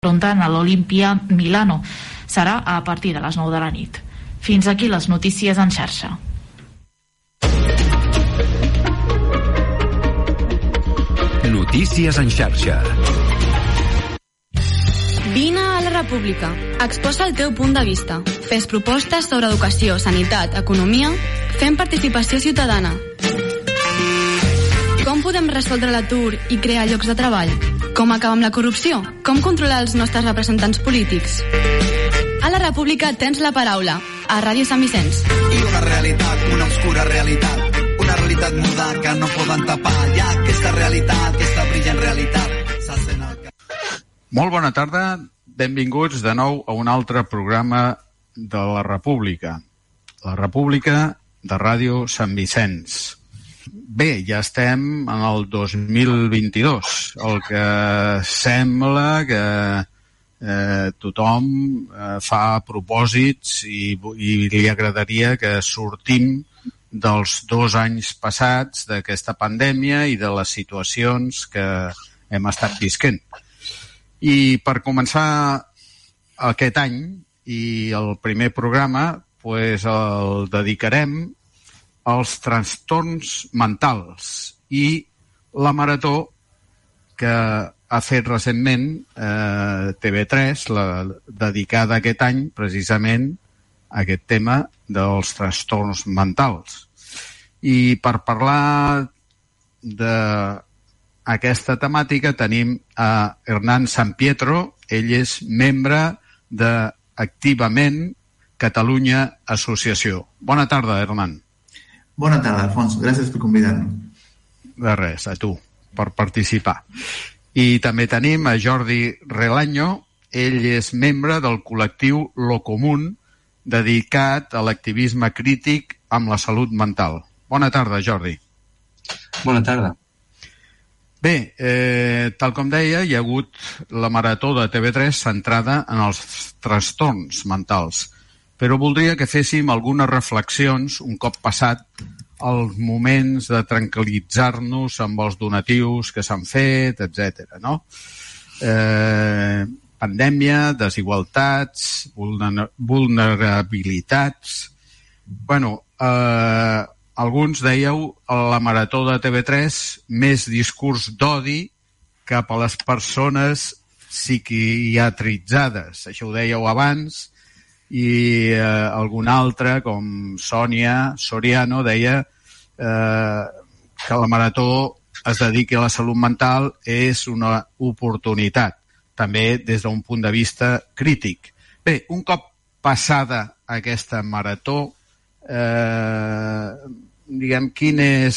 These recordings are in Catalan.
s'enfronten a l'Olimpia Milano. Serà a partir de les 9 de la nit. Fins aquí les notícies en xarxa. Notícies en xarxa. Vine a la República. Exposa el teu punt de vista. Fes propostes sobre educació, sanitat, economia. Fem participació ciutadana. Com podem resoldre l'atur i crear llocs de treball? Com acabar amb la corrupció? Com controlar els nostres representants polítics? A la República tens la paraula. A Ràdio Sant Vicenç. I una realitat, una obscura realitat. Una realitat muda que no poden tapar. Hi ha aquesta realitat, aquesta brillant realitat. Molt bona tarda, benvinguts de nou a un altre programa de la República de Ràdio Sant Vicenç. Bé, ja estem en el 2022, el que sembla que tothom fa propòsits i li agradaria que sortim dels 2 anys passats d'aquesta pandèmia i de les situacions que hem estat visquent. I per començar aquest any i el primer programa el dedicarem als trastorns mentals i la marató que ha fet recentment TV3, dedicada aquest any precisament a aquest tema dels trastorns mentals. I per parlar d'aquesta temàtica tenim a Hernán San Pietro. Ell és membre d'Activament Catalunya Associació. Bona tarda, Hernán. Bona tarda, Alfonso. Gràcies per convidar-nos. De res, a tu, per participar. I també tenim a Jordi Relaño. Ell és membre del col·lectiu Lo Común, dedicat a l'activisme crític amb la salut mental. Bona tarda, Jordi. Bona tarda. Bé, tal com deia, hi ha hagut la marató de TV3 centrada en els trastorns mentals, però voldria que féssim algunes reflexions un cop passat els moments de tranquil·litzar-nos amb els donatius que s'han fet, etc. No? Pandèmia, desigualtats, vulnerabilitats. Bueno, alguns dèieu a la marató de TV3 més discurs d'odi cap a les persones psiquiatritzades. Això ho dèieu abans, i algun altre, com Sònia Soriano, deia que la marató es dediqui a la salut mental és una oportunitat, també des d'un punt de vista crític. Bé, un cop passada aquesta marató, diguem, quin és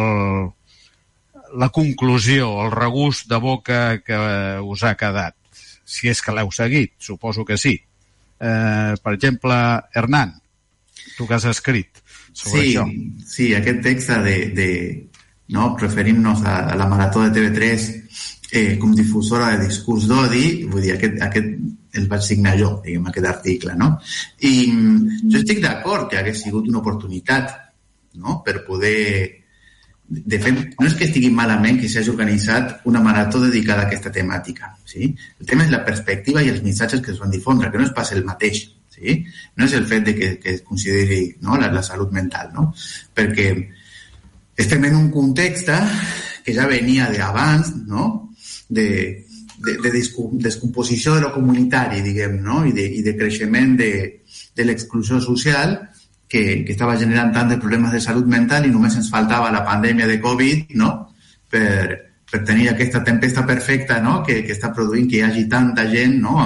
la conclusió, el regust de boca que us ha quedat? Si és que l'heu seguit, suposo que sí. Per exemple, Hernán, tu que has escrit sobre això. Sí, aquest text referint-nos a la marató de TV3 com difusora de discurs d'odi, vull dir, aquest el vaig signar jo, diguem, aquest article, no? I jo estic d'acord que hagués sigut una oportunitat, no?, per poder... De fet, no és que estigui malament que s'hagi organitzat una marató dedicada a aquesta temàtica, sí? El tema és la perspectiva i els missatges que es van difondre, que no és pas el mateix, sí? No és el fet de que es consideri, no, la salut mental, no? Perquè estem en un context que ja venia d'abans, no?, de descomposició de lo comunitari, diguem, no?, i de creixement de l'exclusió social, que estava generant tant de problemes de salut mental i només ens faltava la pandèmia de Covid, no?, per tenir aquesta tempesta perfecta, no?, que està produint que hi hagi tanta gent, no?,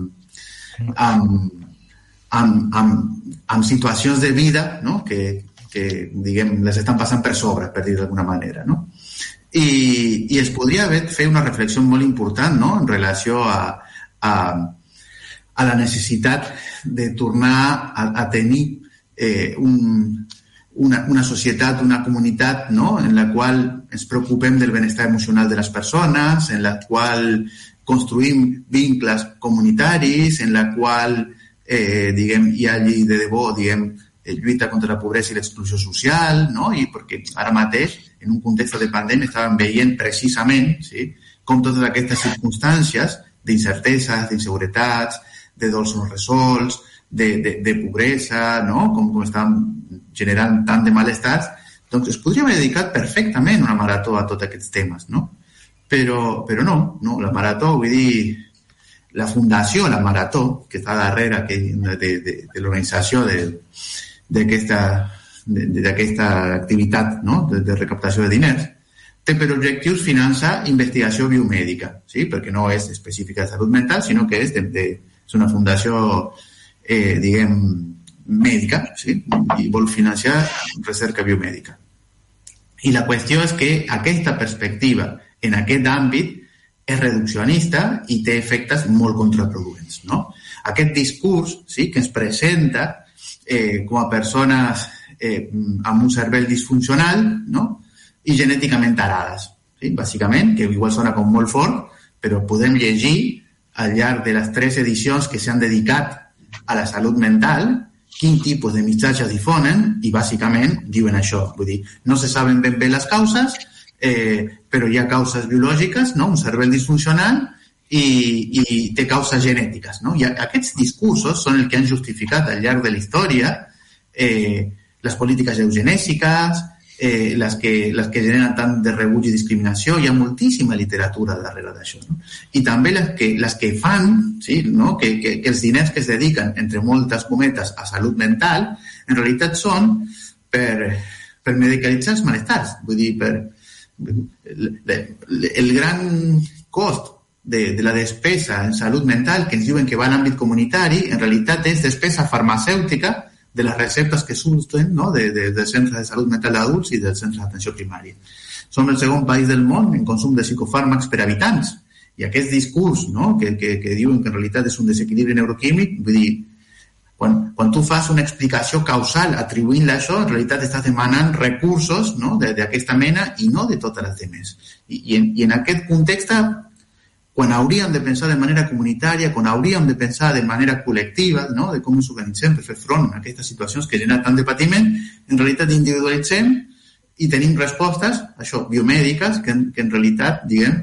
amb situacions de vida, no?, que diguem, les estan passant per sobre, per dir d'alguna manera, no? I es podria fer una reflexió molt important, no?, en relació a la necessitat de tornar a tenir una societat, una comunitat, no?, en la qual ens preocupem del benestar emocional de les persones, en la qual construïm vincles comunitaris, en la qual diguem, hi hagi de debò, diguem, lluita contra la pobresa i l'exclusió social, no?, i perquè ara mateix, en un context de pandèmia, estàvem veient precisament, sí, com totes aquestes circumstàncies d'incerteses, d'inseguretats, de dols no resolts, de pobresa, no? Com estan generant tant de malestars, doncs es podria haver dedicat perfectament una marató a tots aquests temes, no? Però no, la marató, vull dir, la fundació, la marató, que està darrere de l'organització d'aquesta activitat, no? de recaptació de diners, té per objectius finançar investigació biomèdica, sí? Perquè no és específica de salut mental, sinó que és una fundació, diguem, mèdica, sí? I vol financiar recerca biomèdica. I la qüestió és que aquesta perspectiva en aquest àmbit és reduccionista i té efectes molt contraproduents, no? Aquest discurs, sí, que ens presenta com a persones amb un cervell disfuncional, no? I genèticament tarades, sí? Bàsicament, que igual sona com molt fort, però podem llegir al llarg de les 3 edicions que s'han dedicat a la salut mental quin tipus de missatges difonen i bàsicament diuen això, vull dir, no se saben ben bé les causes, però hi ha causes biològiques, no? Un cervell disfuncional i té causes genètiques, no? I aquests discursos són els que han justificat al llarg de la història les polítiques eugenèsiques, les que generen tant de rebuig i discriminació. Hi ha moltíssima literatura darrere d'això, no? I també les que fan, sí, no? que els diners que es dediquen, entre moltes cometes, a salut mental, en realitat són per medicalitzar els malestars. Vull dir, el gran cost de la despesa en salut mental, que ens diuen que va a l'àmbit comunitari, en realitat és despesa farmacèutica de les receptes que surten, no? Dels centres de salut mental d'adults i dels centres d'atenció primària. Som el segon país del món en consum de psicofàrmacs per habitants. I aquest discurs, no? que diuen que en realitat és un desequilibri neuroquímic, vull dir, quan tu fas una explicació causal atribuint-la a això, en realitat estàs demanant recursos, no? d'aquesta mena i no de totes les demés. I en aquest context, quan hauríem de pensar de manera comunitària, quan hauríem de pensar de manera col·lectiva, no? De com ens organitzem per fer front a aquestes situacions que generen tant de patiment, en realitat individualitzem i tenim respostes, això, biomèdiques, que en realitat, diguem,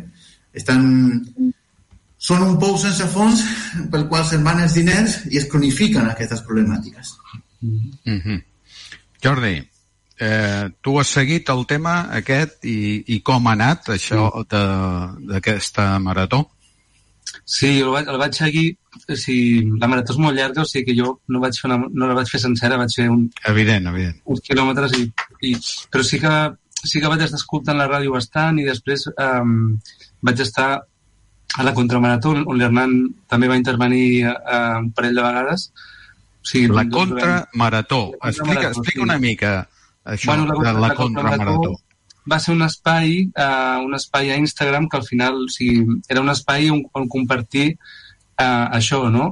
són un pou sense fons pel qual se'n van els diners i es cronifiquen aquestes problemàtiques. Mm-hmm. Jordi, tu has seguit el tema aquest i com ha anat això d'aquesta marató? Sí, el vaig seguir. La marató és molt llarga, o sigui que jo no la vaig fer sencera, vaig fer Evident. uns quilòmetres, però sí que vaig estar escoltant la ràdio bastant i després vaig estar a la contramarató, on l'Hernán també va intervenir un parell de vegades. O sigui, la contramarató. Explica una mica això, de la contramarató. Va ser un espai a Instagram que al final, o sigui, era un espai on compartir això, no?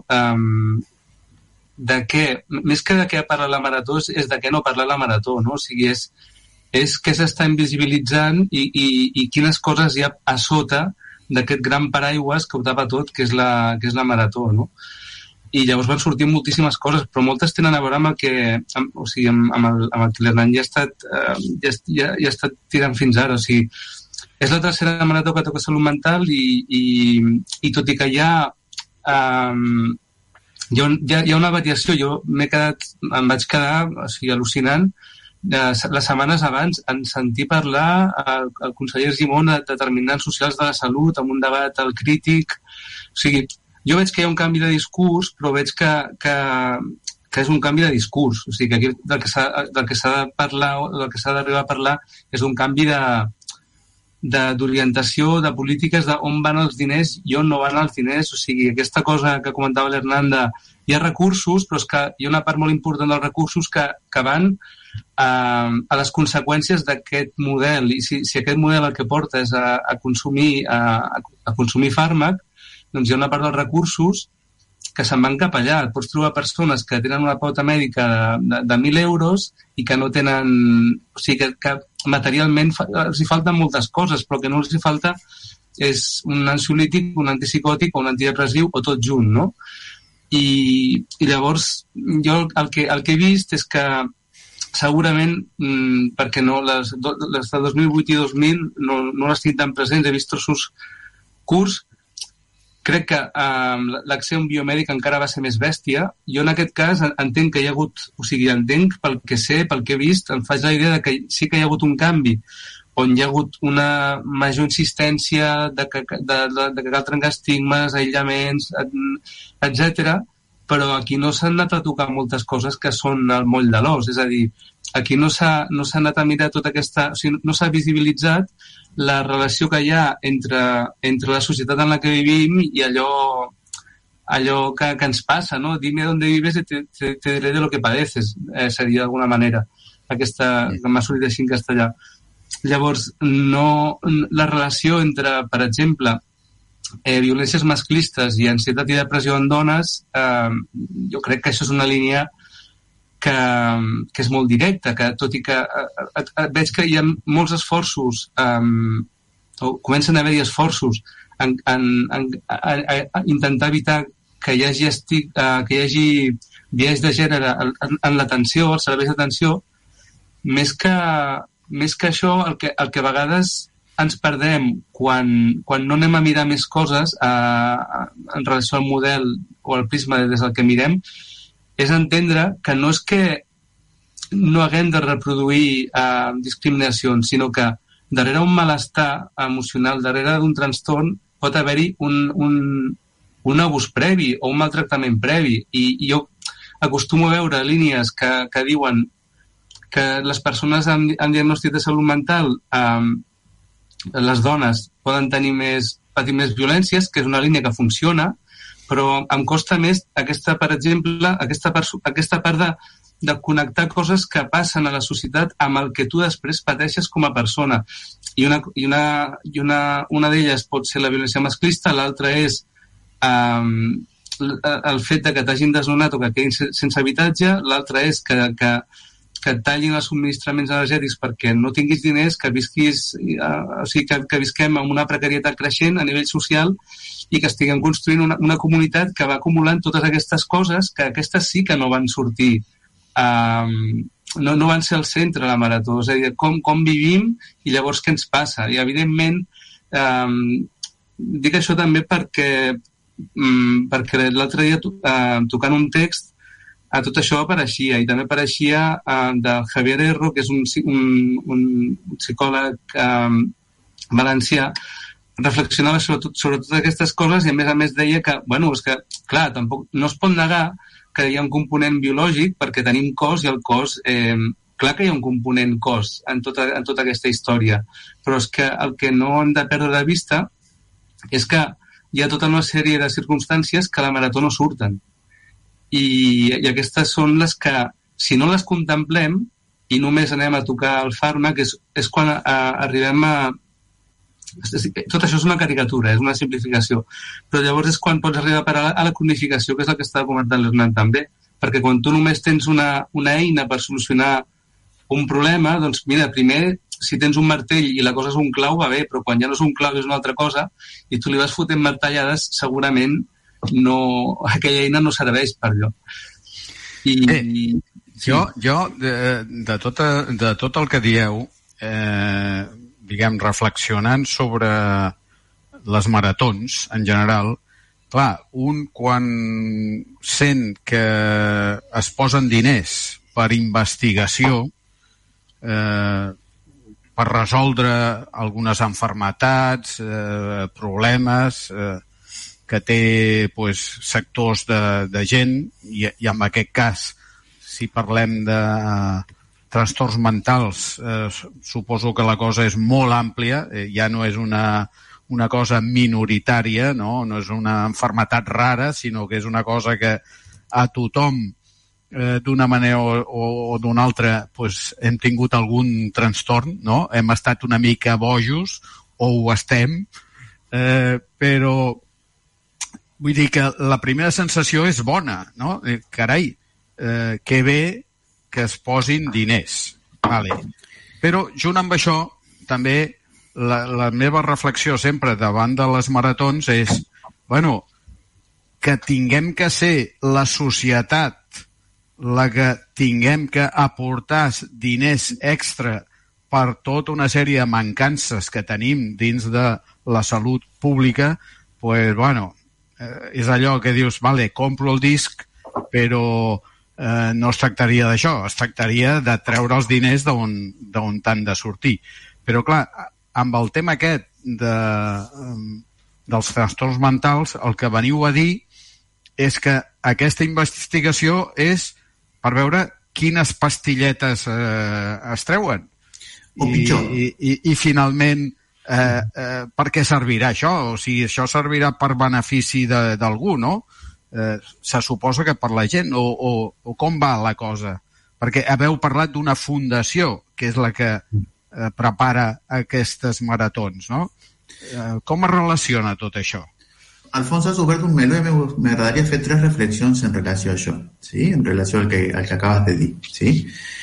De què, més que de què parla la marató, és de què no parla la marató, no? O sigui, és què s'està invisibilitzant i quines coses hi ha a sota d'aquest gran paraigües que ho tapa tot, que és la marató, no? I llavors van sortir moltíssimes coses, però moltes tenen a veure amb el que, o sigui, amb el que l'Hernán ja ha estat tirant fins ara. O sigui, és la tercera marató que toca salut mental i tot i que hi ha una variació. Jo em vaig quedar, o sigui, al·lucinant les setmanes abans en sentir parlar el conseller Argimon de determinants socials de la salut amb un debat al crític. O sigui, jo veig que hi ha un canvi de discurs, però veig que és un canvi de discurs. O sigui, que aquí del que s'ha de parlar, del que s'ha d'arribar a parlar és un canvi d'orientació, de polítiques, d'on van els diners i on no van els diners. O sigui, aquesta cosa que comentava l'Hernán hi ha recursos, però és que hi ha una part molt important dels recursos que van a les conseqüències d'aquest model. I si aquest model el que porta és a consumir fàrmac, doncs hi ha una part dels recursos que se'n van cap allà. Et pots trobar persones que tenen una pauta mèdica de 1.000 euros i que no tenen... O sigui, que materialment els hi falten moltes coses, però que no els hi falta és un ansiolític, un antipsicòtic o un antidepressiu o tot junt, no? I llavors jo el que he vist és que segurament, perquè no, les de 2008 i 2000 no les tinc tan presents, he vist trossos curts, crec que l'accés a un biomèdic encara va ser més bèstia. Jo en aquest cas entenc que hi ha hagut, o sigui, entenc pel que sé, pel que he vist, em faig la idea de que sí que hi ha hagut un canvi, on hi ha hagut una major insistència de que cal trencar estigmes, aïllaments, etc. Però aquí no s'han anat a tocar moltes coses que són el moll de l'os, és a dir, aquí no s'ha anat a mirar tota aquesta... O sigui, no s'ha visibilitzat la relació que hi ha entre la societat en la que vivim i allò que ens passa, no? Dime dónde vives y te diré de lo que padeces, seria d'alguna manera, aquesta que m'ha sortit així en castellà. Llavors, la relació entre, per exemple, violències masclistes i ansietat i depressió en dones, jo crec que això és una línia que és molt directa, que tot i que veig que hi ha molts esforços, o comencen a haver-hi esforços en intentar evitar que hi hagi biaix de gènere en l'atenció, als serveis d'atenció, més que això, el que a vegades ens perdem quan no anem a mirar més coses en relació al model o al prisma des del que mirem, és entendre que no és que no haguem de reproduir discriminacions, sinó que darrere un malestar emocional, darrere d'un trastorn, pot haver-hi un abús previ o un maltractament previ. I jo acostumo a veure línies que diuen que les persones amb diagnòstic de salut mental, les dones, poden patir més violències, que és una línia que funciona, però em costa més per exemple, aquesta part de connectar coses que passen a la societat amb el que tu després pateixes com a persona. I una d'elles pot ser la violència masclista, l'altra és el fet de que t'hagin desnonat o que quedin sense habitatge, l'altra és que et tallin els subministraments energètics perquè no tinguis diners, que visquem amb una precarietat creixent a nivell social i que estiguem construint una comunitat que va acumulant totes aquestes coses, que aquestes sí que no van sortir, no van ser al centre de la marató, és a dir, com vivim i llavors què ens passa. I evidentment dic això també perquè l'altre dia tocant un text a tot això apareixia, i també apareixia del Javier Erro, que és un psicòleg valencià, reflexionava sobre totes aquestes coses i a més deia que, és que, clar, tampoc no es pot negar que hi ha un component biològic perquè tenim cos i el cos, clar que hi ha un component cos en tota aquesta història, però és que el que no hem de perdre de vista és que hi ha tota una sèrie de circumstàncies que a la marató no surten. I aquestes són les que, si no les contemplem i només anem a tocar el fàrmac, és quan arribem a... Tot això és una caricatura, és una simplificació, però llavors és quan pots arribar a parar a la cronificació, que és el que estava comentant l'Hernán també, perquè quan tu només tens una eina per solucionar un problema, doncs mira, primer, si tens un martell i la cosa és un clau, va bé, però quan ja no és un clau i és una altra cosa, i tu li vas fotent martellades, segurament aquella eina no serveix per allò. Jo de tot el que dieu, diguem, reflexionant sobre les maratons en general, clar, quan sent que es posen diners per investigació, per resoldre algunes malalties, problemes que té sectors de gent, i en aquest cas, si parlem de trastorns mentals, suposo que la cosa és molt àmplia, ja no és una cosa minoritària, no és una malaltia rara, sinó que és una cosa que a tothom, d'una manera o d'una altra, hem tingut algun trastorn, no? Hem estat una mica bojos, o ho estem, però vull dir que la primera sensació és bona, no? Carai, que bé que es posin diners. Vale. Però junt amb això, també la meva reflexió sempre davant de les maratons és, que tinguem que ser la societat la que tinguem que aportar diners extra per tota una sèrie de mancances que tenim dins de la salut pública, és allò que dius, vale, compro el disc, però no es tractaria d'això, es tractaria de treure els diners d'on t'han de sortir. Però clar, amb el tema aquest dels trastorns mentals, el que veniu a dir és que aquesta investigació és per veure quines pastilletes es treuen. O pitjor. I finalment, per què servirà això? O sigui, això servirà per benefici d'algú, no? Se suposa que per la gent, o com va la cosa? Perquè haveu parlat d'una fundació, que és la que prepara aquestes maratons, no? Com es relaciona tot això? Alfonso, has obert un meló i m'agradaria fer 3 reflexions en relació a això, ¿sí? En relació al que acabas de dir, ¿sí?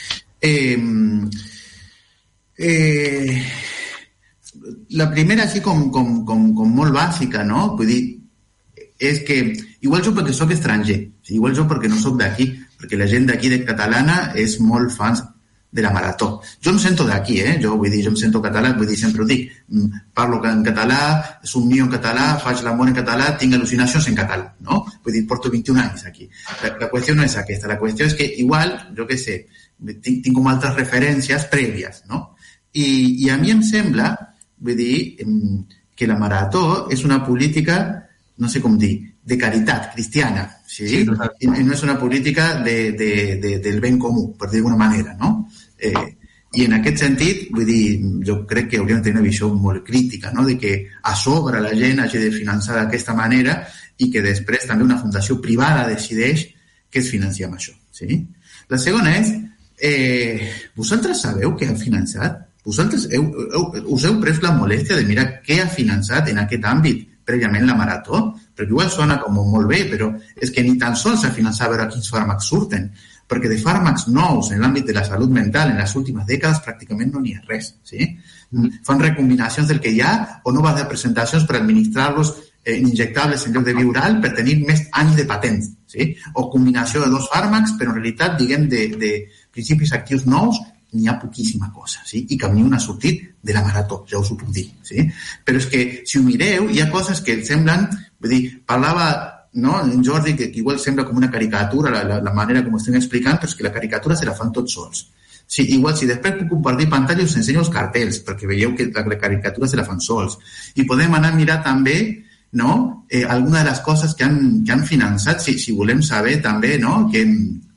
La primera, així com molt bàsica, no? Vull dir, és que igual jo perquè soc estranger, igual jo perquè no soc d'aquí, perquè la gent d'aquí de catalana és molt fans de la marató. Jo em sento d'aquí, jo vull dir, jo em sento català, vull dir, sempre ho dic, parlo en català, somnio en català, faig l'amor en català, tinc al·lucinacions en català, no? Vull dir, porto 21 anys aquí. La qüestió no és aquesta, la qüestió és que igual, jo què sé, tinc com altres referències prèvies, no? I a mi em sembla, vull dir, que la marató és una política, no sé com dir, de caritat cristiana, ¿sí? Sí, i no és una política del ben comú, per dir d'alguna manera, no? I en aquest sentit, vull dir, jo crec que hauríem de tenir una visió molt crítica, no? De que a sobre la gent hagi de finançar d'aquesta manera i que després també una fundació privada decideix què es financia amb això, sí? La segona és, vosaltres sabeu què ha finançat? Vosaltres us heu pres la molèstia de mirar què ha finançat en aquest àmbit prèviament la marató? Perquè igual sona com molt bé, però és que ni tan sols s'ha finançat a veure quins fàrmacs surten, perquè de fàrmacs nous en l'àmbit de la salut mental en les últimes dècades pràcticament no n'hi ha res, sí? Fan recombinacions del que hi ha o noves representacions per administrar-los injectables en lloc de via oral per tenir més anys de patents, sí? O combinació de 2 fàrmacs, però en realitat, diguem, de principis actius nous n'hi ha poquíssima cosa, sí? I cap ni una ha sortit de la marató, ja us ho puc dir, sí? Però és que, si ho mireu, hi ha coses que semblen, vull dir, parlava, no, en Jordi, que igual sembla com una caricatura, la manera com ho estem explicant, però és que la caricatura se la fan tots sols. Sí, igual, si després puc compartir pantalla, us ensenyo els cartells, perquè veieu que la caricatura se la fan sols. I podem anar a mirar també, no?, alguna de les coses que han finançat, si volem saber també, no?, que,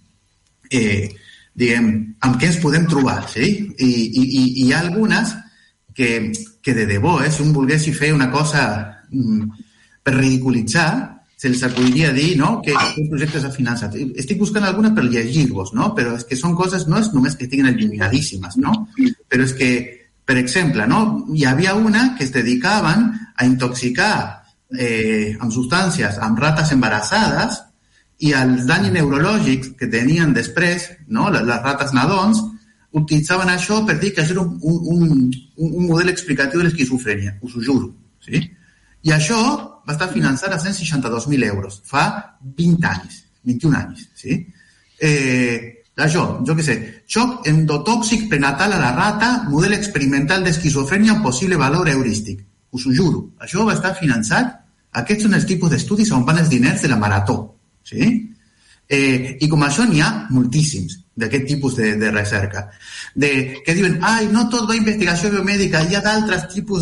diguem, amb què ens podem trobar, sí? I hi ha algunes que de debò, si un volgués fer una cosa per ridiculitzar, se'ls acudiria dir, no?, que quin projecte s'ha finançat. Estic buscant alguna per llegir-vos, no?, però és que són coses, no és només que estiguin eliminadíssimes, no?, però és que, per exemple, no?, hi havia una que es dedicaven a intoxicar amb substàncies amb rates embarassades i els danys neurològics que tenien després, no?, les rates nadons, utilitzaven això per dir que això era un model explicatiu de l'esquizofrènia, us ho juro, sí? I això va estar finançat a 162.000 euros, fa 20 anys, 21 anys, sí? Això, jo què sé, xoc endotòxic prenatal a la rata, model experimental d'esquizofrènia amb possible valor heurístic, us ho juro, això va estar finançat, aquests són els tipus d'estudis on van els diners de la marató, sí? I com això n'hi ha moltíssims d'aquest tipus de recerca. Que diuen, no tot va a investigació biomèdica, hi ha d'altres tipus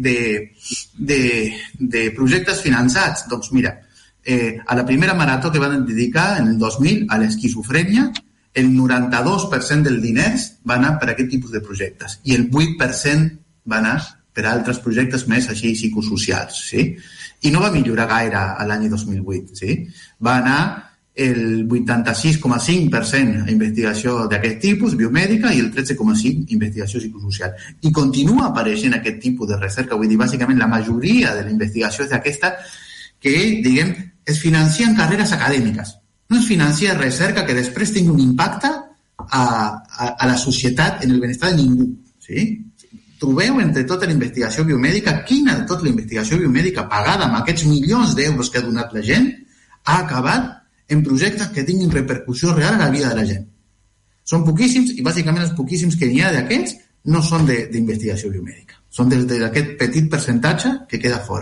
de projectes finançats. Doncs mira, a la primera marató que van dedicar en el 2000 a l'esquizofrènia, el 92% dels diners va anar per aquest tipus de projectes i el 8% va anar per altres projectes més així psicosocials, sí? I no va millorar gaire l'any 2008, sí? Va anar el 86,5% a investigació d'aquest tipus, biomèdica, i el 13,5% investigació psicosocial. I continua apareixent aquest tipus de recerca, vull dir, bàsicament la majoria de la investigació és d'aquesta que, diguem, es financia en carreres acadèmiques. No es financia recerca que després tingui un impacte a la societat, en el benestar de ningú, sí? Trobeu entre tota la investigació biomèdica, quina de tota la investigació biomèdica pagada amb aquests milions d'euros que ha donat la gent ha acabat en projectes que tinguin repercussió real a la vida de la gent. Són poquíssims i bàsicament els poquíssims que n'hi ha d'aquests no són d'investigació biomèdica. Són d'aquest petit percentatge que queda fora.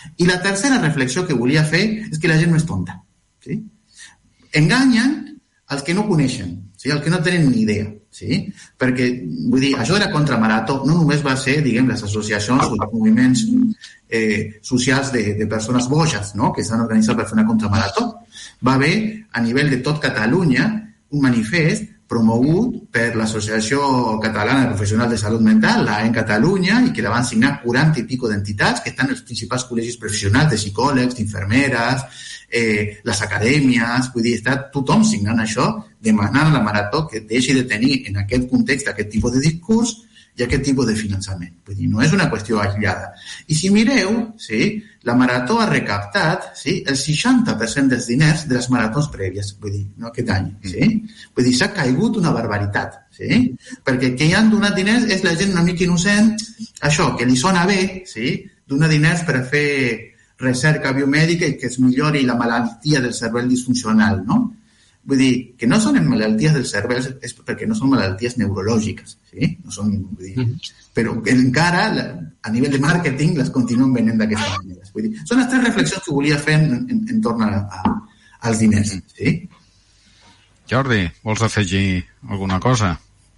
I la tercera reflexió que volia fer és que la gent no és tonta. Sí? Enganyen els que no coneixen, sí? Els que no tenen ni idea. Sí? Perquè, vull dir, això de la contramarató no només va ser, diguem, les associacions o els moviments socials de persones boges, no? Que s'han organitzat per fer una contramarató. Va haver, a nivell de tot Catalunya, un manifest promogut per l'Associació Catalana de Professionals de Salut Mental, l'AEN Catalunya, i que la van signar 40 i pico d'entitats, que estan els principals col·legis professionals de psicòlegs, d'infermeres, les acadèmies, vull dir, està tothom signant això, demanant a la Marató que deixi de tenir en aquest context aquest tipus de discurs i aquest tipus de finançament. Vull dir, no és una qüestió aïllada. I si mireu, sí, la Marató ha recaptat, sí, el 60% dels diners de les maratons prèvies, vull dir, no aquest any. Sí? Vull dir, s'ha caigut una barbaritat. Sí? Perquè que hi han donat diners és la gent una mica innocent, això, que li sona bé, sí? Donar diners per a fer recerca biomèdica i que es millori la malaltia del cervell disfuncional, no? Vull dir, que no són malalties del cervell és perquè no són malalties neurològiques, sí? No són, vull dir, però encara, a nivell de màrqueting, les continuen venent d'aquesta manera. Vull dir, són les tres reflexions que volia fer en torn als diners, sí? Jordi, vols afegir alguna cosa?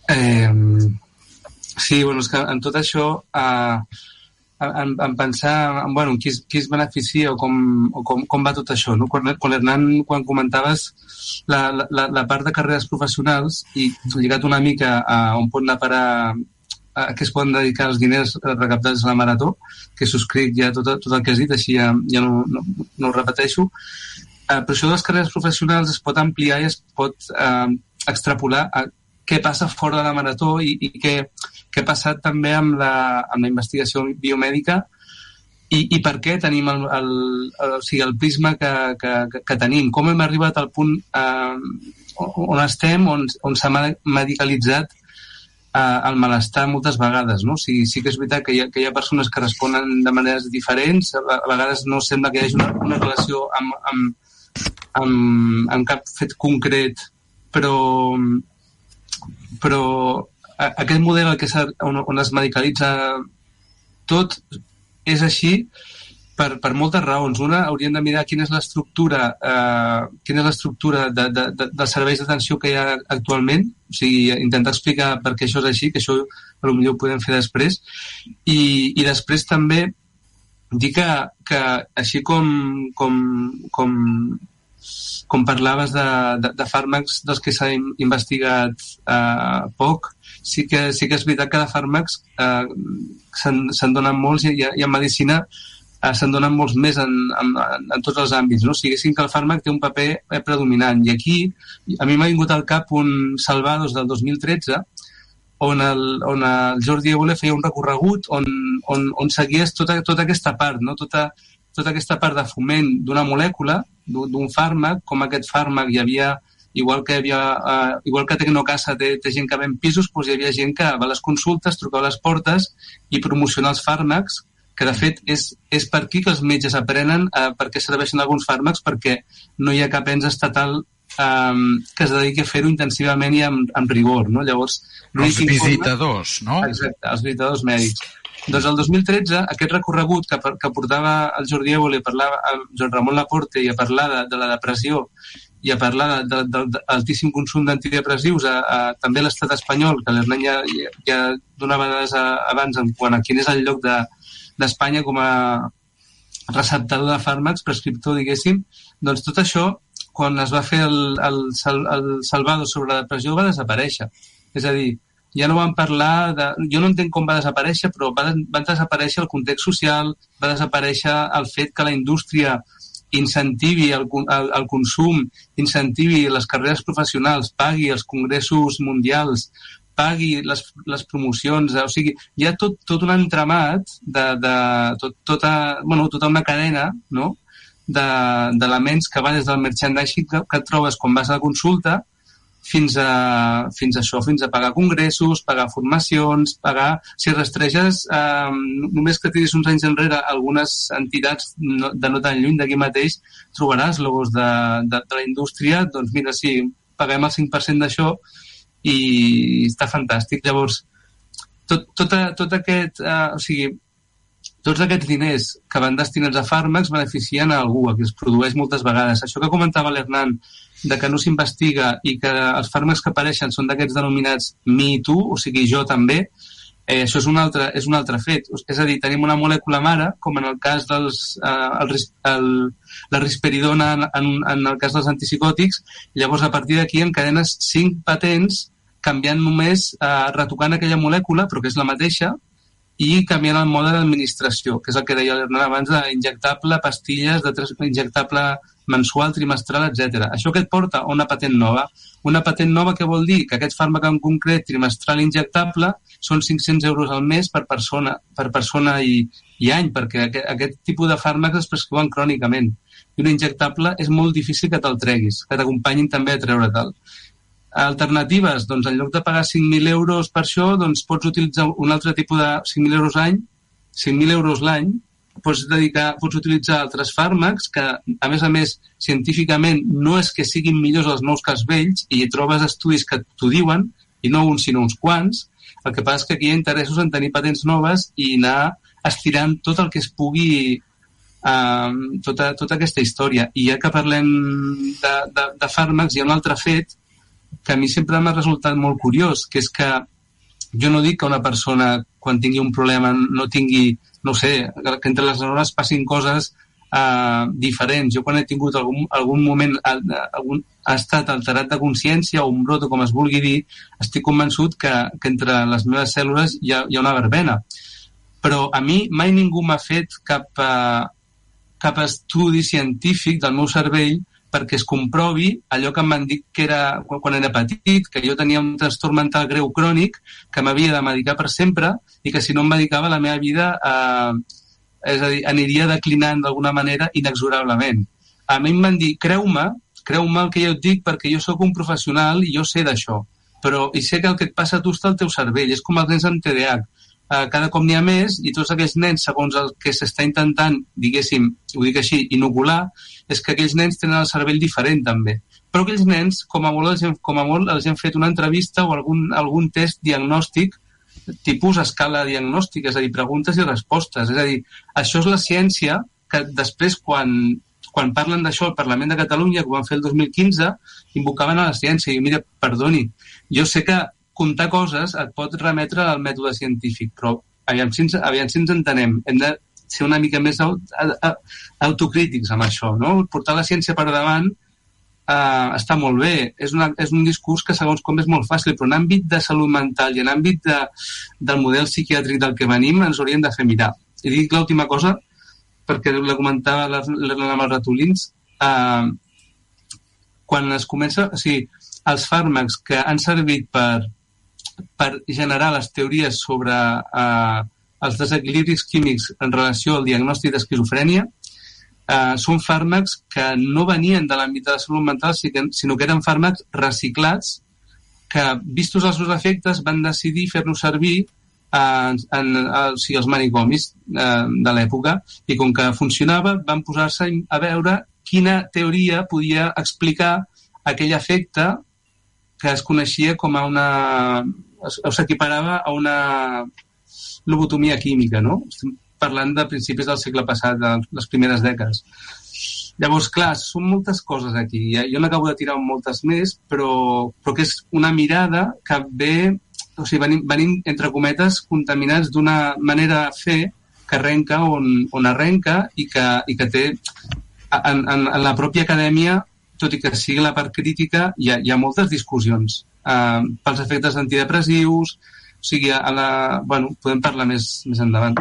Sí, bueno, és que en tot això en pensar en qui es beneficia o com va tot això, no? Quan l'Hernán, quan comentaves la part de carreres professionals i lligat una mica a on pot anar a parar a què es poden dedicar els diners recaptats a la Marató, que subscric ja tot el que has dit, així ja no ho repeteixo, però això de les carreres professionals es pot ampliar i es pot extrapolar a què passa fora de la Marató i què ha passat també amb la investigació biomèdica i per què tenim el prisma que tenim, com hem arribat al punt on estem, on s'ha medicalitzat el malestar moltes vegades, no? Sí que és veritat que hi ha persones que responen de maneres diferents, a vegades no sembla que hi hagi una relació amb cap fet concret, però aquest model on es medicalitza tot és així per moltes raons. Una, hauríem de mirar quina és l'estructura dels serveis d'atenció que hi ha actualment, o sigui, intentar explicar per què això és així, que això potser ho podem fer després, i després també dir que així com parlaves de fàrmacs dels que s'ha investigat poc, sí que és veritat que de fàrmacs se'n donen molts i en medicina se'n donen molts més en tots els àmbits, no? O sigui, que el fàrmac té un paper predominant. I aquí a mi m'ha vingut al cap un Salvados del 2013 on el Jordi Évole feia un recorregut on seguies tota aquesta part, no? Tota aquesta part de foment d'una molècula, d'un fàrmac, com aquest fàrmac hi havia, igual que Tecnocasa té gent que ven pisos, doncs hi havia gent que va a les consultes, trucava a les portes i promociona els fàrmacs, que de fet és per aquí que els metges aprenen per què serveixen alguns fàrmacs, perquè no hi ha cap ens estatal que es dediqui a fer-ho intensivament i amb rigor, no? Llavors, els visitadors, no? Exacte, els visitadors mèdics. Doncs el 2013, aquest recorregut que portava el Jordi Évole, parlava amb Joan Ramon Laporte i a parlar de la depressió i a parlar de l'altíssim consum d'antidepressius també a l'estat espanyol, que l'Hernán ja donava dades abans en quant a quin és el lloc d'Espanya com a receptador de fàrmacs, prescriptor, diguéssim, doncs tot això, quan es va fer el Salvado sobre la depressió, va desaparèixer. És a dir, ja no van parlar jo no entenc com va desaparèixer, però va desaparèixer el context social, va desaparèixer el fet que la indústria incentivi el consum, incentivi les carreres professionals, pagui els congressos mundials, pagui les promocions, o sigui, hi ha tot un entramat tota una cadena, no?, d'elements que va des del merchandising que et trobes quan vas a la consulta fins a pagar congressos, pagar formacions, si rastreges només que tiris uns anys enrere algunes entitats de no tan lluny d'aquí mateix, trobaràs logos de la indústria, doncs mira, sí, paguem el 5% d'això i està fantàstic. Llavors, tot aquest, o sigui, tots aquests diners que van destinats a fàrmacs beneficien a algú, a qui els produeix moltes vegades. Això que comentava l'Hernán, de que no s'investiga i que els fàrmacs que apareixen són d'aquests denominats mi i tu, o sigui, jo també, això és un altre fet. És a dir, tenim una molècula mare, com en el cas la risperidona en el cas dels antipsicòtics, llavors a partir d'aquí encadenes 5 patents canviant només, retocant aquella molècula, però que és la mateixa, i canviant el mode d'administració, que és el que deia l'Hernán abans, d'injectable, pastilles, injectable mensual, trimestral, etc. Això que et porta a una patent nova. Una patent nova que vol dir que aquest fàrmac en concret, trimestral injectable, són 500 euros al mes per persona i any, perquè aquest tipus de fàrmacs es prescriuen crònicament. I un injectable és molt difícil que te'l treguis, que t'acompanyin també a treure-te'l. Alternatives, doncs en lloc de pagar 5.000 euros per això, doncs pots utilitzar un altre tipus de 5.000 euros l'any, pots utilitzar altres fàrmacs que, a més, científicament no és que siguin millors els nous que els vells, i trobes estudis que t'ho diuen, i no uns sinó uns quants. El que passa és que aquí hi ha interessos en tenir patents noves i anar estirant tot el que es pugui, tota aquesta història. I ja que parlem de fàrmacs, hi ha un altre fet que a mi sempre m'ha resultat molt curiós, que és que jo no dic que una persona, quan tingui un problema, no tingui, no sé, que entre les neurones passin coses diferents. Jo quan he tingut algun moment, ha estat alterat de consciència o un brot, o com es vulgui dir, estic convençut que entre les meves cèl·lules hi ha una verbena. Però a mi mai ningú m'ha fet cap estudi científic del meu cervell perquè es comprovi allò que em van dir que era quan era petit, que jo tenia un trastorn mental greu crònic, que m'havia de medicar per sempre i que si no em medicava la meva vida és a dir, aniria declinant d'alguna manera inexorablement. A mi em van dir, creu-me el que jo et dic perquè jo sóc un professional i jo sé d'això, però i sé que el que et passa a tu està al teu cervell, és com els nens amb TDAH. Cada cop n'hi ha més i tots aquests nens, segons el que s'està intentant, diguéssim, ho dic així, inocular, és que aquells nens tenen el cervell diferent també. Però aquells nens, com a molt els hem fet una entrevista o algun test diagnòstic, tipus escala diagnòstica, és a dir, preguntes i respostes. És a dir, això és la ciència que després, quan parlen d'això al Parlament de Catalunya, que ho van fer el 2015, invocaven a la ciència. I mira, perdoni, jo sé que comptar coses et pot remetre al mètode científic, però aviam si ens entenem. Hem de ser una mica més autocrítics amb això, no? Portar la ciència per davant està molt bé. És un discurs que segons com és molt fàcil, però en àmbit de salut mental i en àmbit del model psiquiàtric del que venim ens hauríem de fer mirar. I dic l'última cosa, perquè la comentava amb els ratolins, quan es comença... O sigui, els fàrmacs que han servit per generar les teories sobre els desequilibris químics en relació al diagnòstic d'esquizofrènia són fàrmacs que no venien de l'àmbit de la salut mental, sinó que eren fàrmacs reciclats que, vistos els seus efectes, van decidir fer-los servir als manicomis de l'època, i com que funcionava van posar-se a veure quina teoria podia explicar aquell efecte que es coneixia com a s'equiparava a una lobotomia química, no? Estem parlant de principis del segle passat, de les primeres dècades. Llavors, clar, són moltes coses aquí. Jo n'acabo de tirar moltes més, però que és una mirada que ve... O sigui, venim, entre cometes, contaminats d'una manera de fer que arrenca on arrenca i que té... En la pròpia acadèmia, tot i que sigui la part crítica, hi ha moltes discussions pels efectes antidepressius, o sigui, podem parlar més endavant.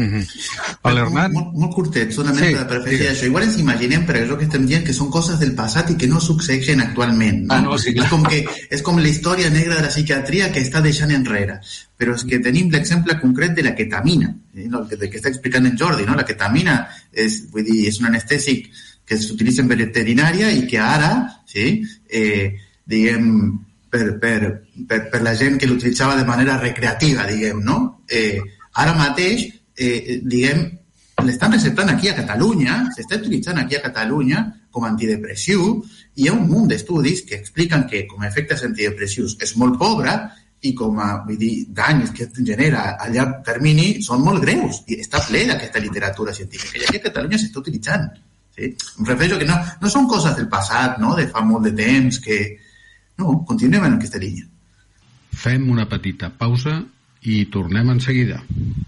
Molt curtet, solament per afegir això. Igual ens imaginem, però és el que estem dient, que són coses del passat i que no succeeixen actualment. No? Sí, clar. És com la història negra de la psiquiatria que està deixant enrere. Però és que tenim l'exemple concret de la ketamina, el que està explicant en Jordi, no? La ketamina és un anestèsic que s'utilitza en veterinària i que ara, diguem, per la gent que l'utilitzava de manera recreativa, diguem, no? Ara mateix, diguem, l'estan receptant aquí a Catalunya, s'està utilitzant aquí a Catalunya com a antidepressiu, i hi ha un munt d'estudis que expliquen que com a efectes antidepressius és molt pobre i com a danys que genera a llarg termini són molt greus i està ple d'aquesta literatura científica i aquí a Catalunya s'està utilitzant. Sí? Em refereixo que no són coses del passat, no? De fa molt de temps que... No, continuem en aquesta línia. Fem una petita pausa i tornem en seguida.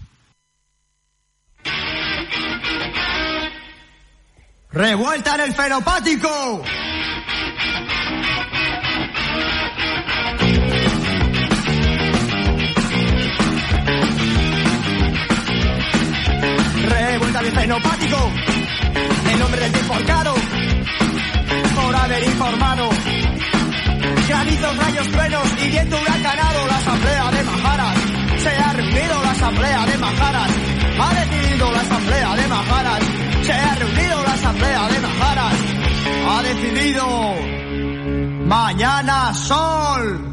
¡Revuelta en el fenopático! ¡Revuelta en el fenopático! El hombre del deporcado, por haber informado. Granizos, rayos, truenos y viento huracanado. La asamblea de Majaras se ha reunido. La asamblea de Majaras ha decidido. La asamblea de Majaras se ha reunido. La asamblea de Majaras ha decidido. Mañana sol.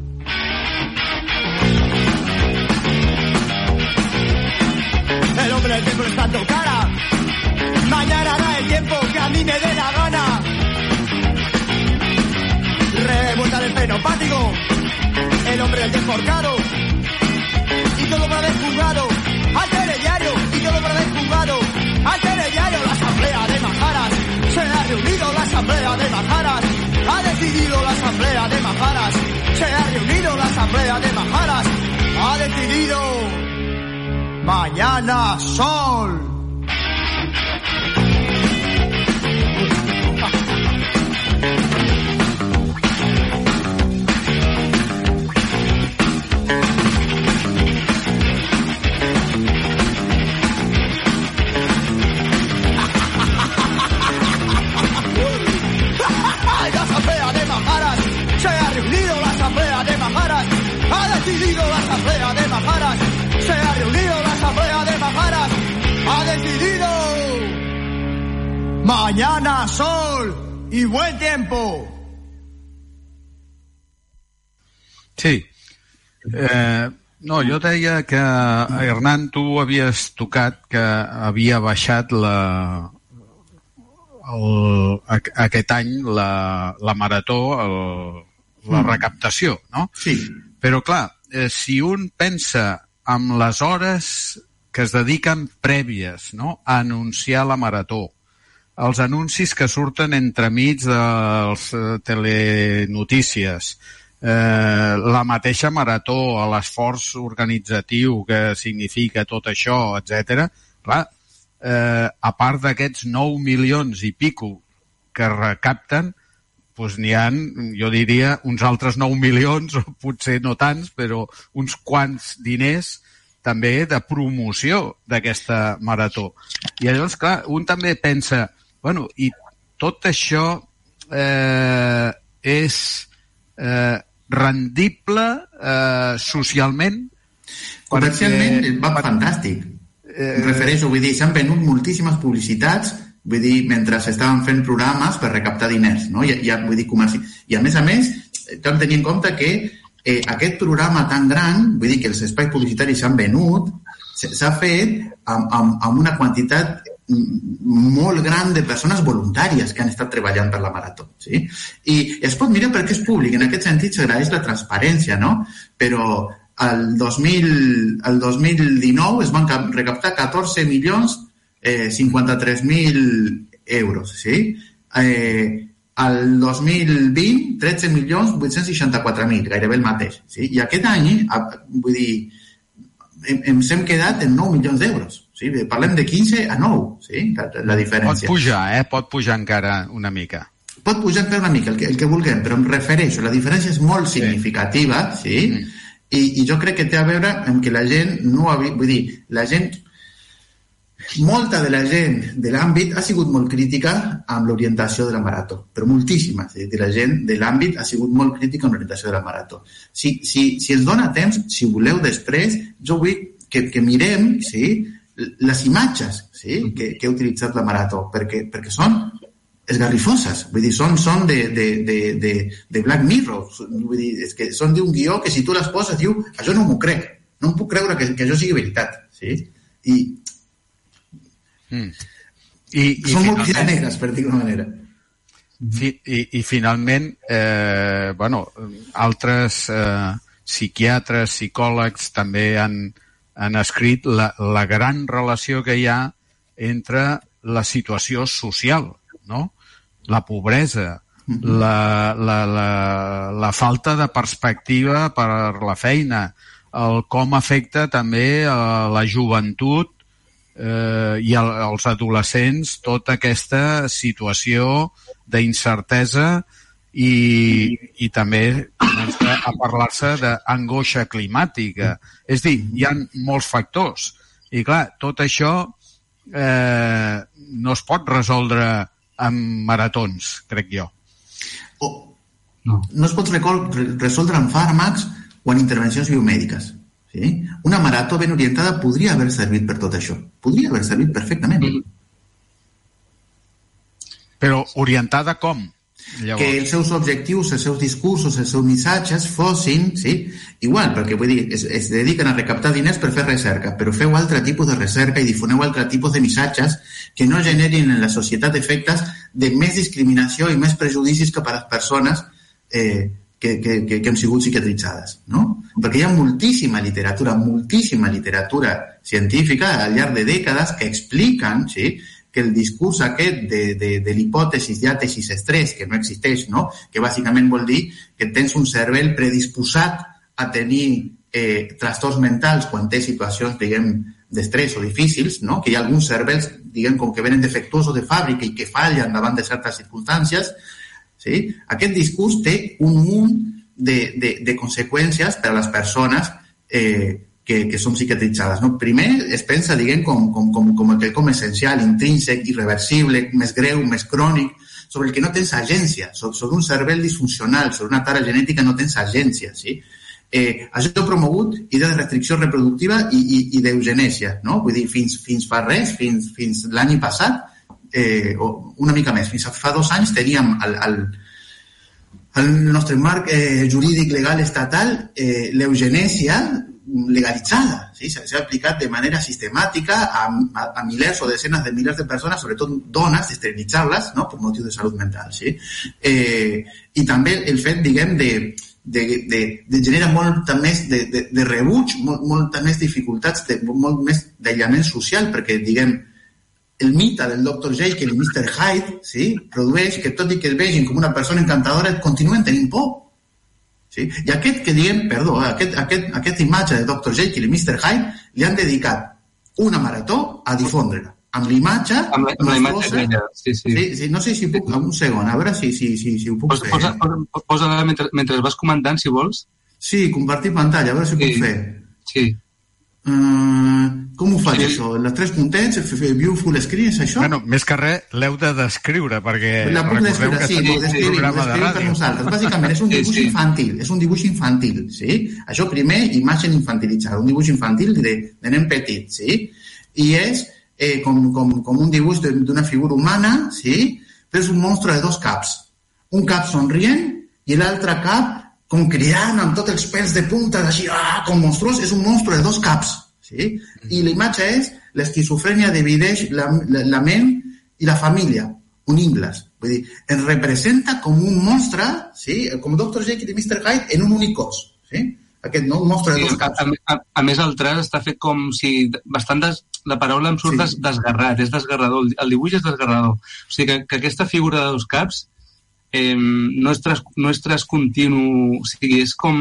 El hombre del tiempo está dando cara. Mañana hará el tiempo que a mí me dé la gana. Revuelta del fenopático. El hombre del deporcado. Y todo para haber juzgado al telediario. Y todo para haber juzgado al telediario. La asamblea de Majaras se ha reunido. La asamblea de Majaras ha decidido. La asamblea de Majaras se ha reunido. La asamblea de Majaras ha decidido. Mañana sol. La asamblea de Majaras se ha reunido. La asamblea de Majaras ha decidido. Mañana sol y buen tiempo. Sí. No, jo deia que, Hernán, tu havies tocat que havia baixat aquest any la marató, la recaptació, no? Sí. Però, clar, si un pensa en les hores que es dediquen prèvies, no?, a anunciar la marató, els anuncis que surten entremig dels telenotícies, la mateixa marató, l'esforç organitzatiu que significa tot això, etc. Clar, a part d'aquests 9 milions i pico que recapten, doncs n'hi ha, jo diria, uns altres 9 milions, o potser no tants, però uns quants diners també de promoció d'aquesta marató. I llavors, clar, un també pensa, bueno, i tot això és rendible socialment? Comercialment va fantàstic. Refereixo, vull dir, s'han venut moltíssimes publicitats, vull dir, mentre s'estaven fent programes per recaptar diners, no? Vull dir, comerci. I a més, cal tenir en compte que aquest programa tan gran, vull dir que els espais publicitaris s'han venut, s'ha fet amb una quantitat molt gran de persones voluntàries que han estat treballant per la marató, sí? I es pot mirar perquè és públic, en aquest sentit s'agraeix la transparència, no? Però el 2019 es van recaptar 14 milions 53.000 euros, sí? El 2020, 13.864.000, gairebé el mateix, sí? I aquest any, vull dir, ens hem quedat en 9 milions d'euros, sí? Parlem de 15 a 9, sí? La diferència. Pot pujar, pot pujar encara una mica. Pot pujar encara una mica, el que vulguem, però em refereixo, la diferència és molt significativa, sí? I jo crec que té a veure amb que la gent no ha... Vull dir, la gent... Molta de la gent de l'àmbit ha sigut molt crítica amb l'orientació de la marató, però moltíssima. La gent de l'àmbit ha sigut molt crítica amb l'orientació de la marató. Si ens dona temps, si voleu després, jo vull que mirem, sí, les imatges, sí, que ha utilitzat la marató, perquè són esgarrifoses. Vull dir, són de Black Mirror. Vull dir, és que són d'un guió que si tu les poses diu, això no m'ho crec. No em puc creure que això sigui veritat. Sí? Són molt pioneres, per dir-ho d'una manera. I finalment, altres psiquiatres, psicòlegs també han escrit la gran relació que hi ha entre la situació social, no? La pobresa, la falta de perspectiva per la feina, com afecta també a la joventut i als adolescents tota aquesta situació d'incertesa i també comença a parlar-se d'angoixa climàtica. És a dir, hi ha molts factors. I clar, tot això no es pot resoldre amb maratons, crec jo. No es pot resoldre amb fàrmacs o en intervencions biomèdiques. Sí? Una marató ben orientada podria haver servit per tot això. Podria haver servit perfectament. Però orientada com? Llavors. Que els seus objectius, els seus discursos, els seus missatges fossin, sí, igual, perquè vull dir, es dediquen a recaptar diners per fer recerca, però feu altre tipus de recerca i difoneu altre tipus de missatges que no generin en la societat efectes de més discriminació i més prejudicis cap a les persones que han sigut psiquiatritzades, no? Perquè hi ha moltíssima literatura científica al llarg de dècades que expliquen, sí, que el discurs aquest de l'hipòtesis diàtesis estrès, que no existeix, no? Que bàsicament vol dir que tens un cervell predisposat a tenir trastorns mentals quan té situacions, diguem, d'estrès o difícils, no? Que hi ha alguns cervells, diguem, com que venen defectuosos de fàbrica i que fallen davant de certes circumstàncies, sí? Aquest discurs té un munt de conseqüències per a les persones que són psiquiatritzades. No? Primer es pensa, diguem, com quelcom essencial, intrínsec, irreversible, més greu, més crònic, sobre el que no tens agència, sobre un cervell disfuncional, sobre una tara genètica no tens agència. Sí? Això ha promogut idees de restricció reproductiva i d'eugenèsia. No? Vull dir, fins fa res, fins l'any passat, o una mica més, fins fa 2 anys teníem al nostre marc jurídic legal estatal l'eugenèsia legalitzada, ¿sí? S'ha aplicat de manera sistemàtica a milers o desenes de milers de persones, sobretot dones, d'esterilitzar-les, no? Per motius de salut mental. Sí? I també el fet, diguem, de generar molta més de rebuig, molta més dificultats, molt més d'aïllament social, perquè, diguem, el mite del Dr. Jekyll i Mr. Hyde, sí? Produeix que tot i que el vegin com una persona encantadora continuen tenint por. Sí? I aquest que diem, aquesta imatge de Dr. Jekyll i Mr. Hyde li han dedicat una marató a difondre-la. Amb l'imatge... Amb la imatge d'ella, sí. Sí. No sé si puc... Un segon, a veure si ho puc fer. Posa-la mentre vas comentant, si vols. Sí, compartir pantalla, a veure si ho puc fer. Sí. Com ho faig, això? Les 3 puntets, view full screen, és això? Bueno, més que res, l'heu de descriure, perquè la puc descriure, sí, ho descrivim per nosaltres. Bàsicament, és un dibuix infantil, és un dibuix infantil, sí? Això primer, imatge infantilitzada, un dibuix infantil de nen petit, sí? I és com un dibuix d'una figura humana, sí? Però és un monstre de 2 caps. Un cap somrient i l'altre cap com cridant amb tots els pèls de punta, així, com monstruós, és un monstru de 2 caps. Sí? I la imatge és l'esquizofrènia divideix la ment i la família, unint-les. Vull dir, ens representa com un monstre, sí? Com Dr. Jekyll i Mr. Hyde en un únic cos. Sí? Aquest no? Un monstre de 2 caps. A més, el traç està fet com si... La paraula em surt desgarrat, és desgarrador. El dibuix és desgarrador. O sigui que aquesta figura de 2 caps no és transcontinu, o sigui, és com...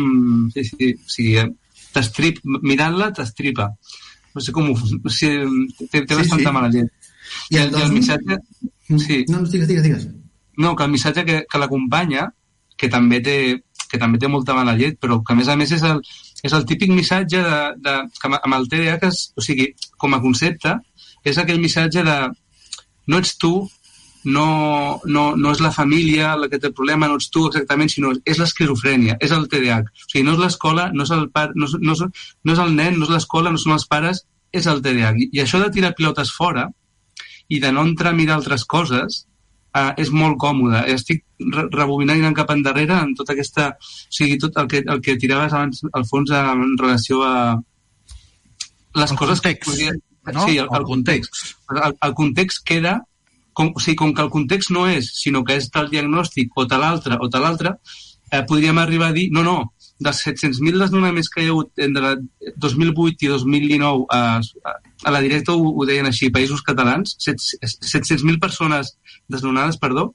mirant-la t'estripa. No sé com ho... Té bastanta mala llet. I el missatge... Sí. No, digues. No, que el missatge que l'acompanya, que també té molta mala llet, però que a més és el típic missatge que amb el TDAH, o sigui, com a concepte, és aquell missatge de no ets tu, no és la família la que té el problema, no ets tu exactament, sinó és l'esquizofrènia, és el TDAH. O sigui, no és l'escola, no és el nen, no és l'escola, no són els pares, és el TDAH. I això de tirar pilotes fora i de no entrar a mirar altres coses és molt còmode. Estic rebobinant i anant cap endarrere en tota aquesta... O sigui, tot el que tiraves abans, al fons, en relació a les coses que... No? Sí, el context. El context queda... Com que el context no és, sinó que és tal diagnòstic o tal altre, podríem arribar a dir, no, dels 700.000 desnonaments que hi ha hagut entre 2008 i 2019 a la directa ho deien així, Països Catalans, 700.000 persones desnonades, perdó.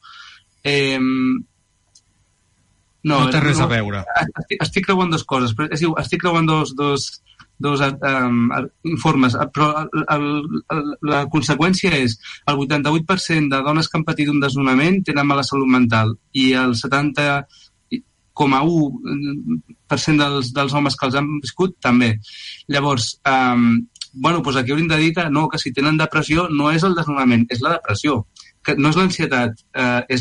No té res a veure. Estic creuant dues coses, però estic creuant dos informes, però la conseqüència és el 88% de dones que han patit un desnonament tenen mala salut mental i el 70,1% dels homes que els han viscut també. Llavors, doncs aquí hauríem de dir que no, que si tenen depressió no és el desnonament, és la depressió, que no és l'ansietat, no és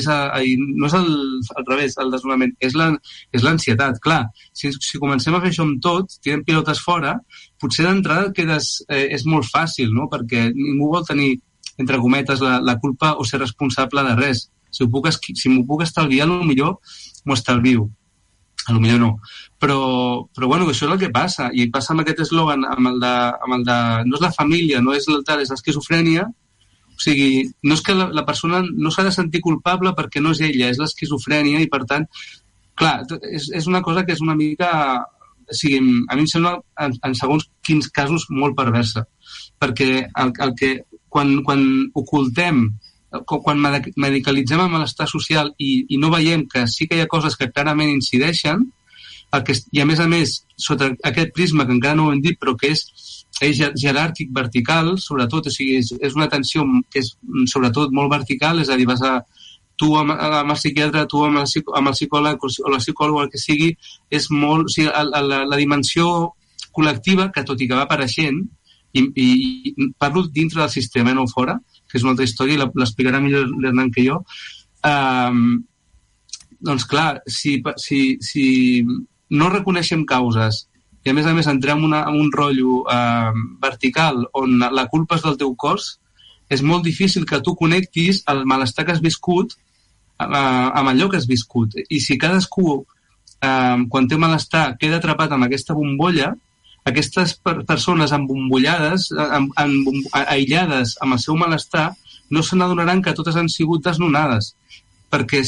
al revés, el desnonament, és l'ansietat. Clar, si comencem a fer això amb tot, tirem pilotes fora, potser d'entrada és molt fàcil, no? Perquè ningú vol tenir, entre cometes, la culpa o ser responsable de res. Si m'ho puc estalviar, potser m'ho estalvio. Potser no. Però bueno, això és el que passa. I passa amb aquest eslògan, amb el de no és la família, no és l'altar, és l'esquizofrènia. O sigui, no és que la persona no s'ha de sentir culpable perquè no és ella, és l'esquizofrènia i, per tant, clar, és una cosa que és una mica... O sigui, a mi em sembla, en segons quins casos, molt perversa. Perquè quan ocultem, quan medicalitzem el malestar social i no veiem que sí que hi ha coses que clarament incideixen, i a més, sota aquest prisma que encara no ho hem dit, però que és jeràrquic vertical, sobretot, o sigui, és una tensió que és sobretot molt vertical, és a dir, vas tu amb el psiquiatre, tu amb el psicòleg o la psicòloga, el que sigui, és molt... O sigui, la dimensió col·lectiva, que tot i que va apareixent, i parlo dintre del sistema, no fora, que és una altra història, i l'explicarà millor l'Hernán que jo, doncs clar, si no reconeixem causes i a més entrem en un rotllo vertical on la culpa és del teu cos, és molt difícil que tu connectis el malestar que has viscut amb allò que has viscut. I si cadascú, quan té malestar, queda atrapat amb aquesta bombolla, aquestes persones embombollades, aïllades amb el seu malestar, no se n'adonaran que totes han sigut desnonades. Perquè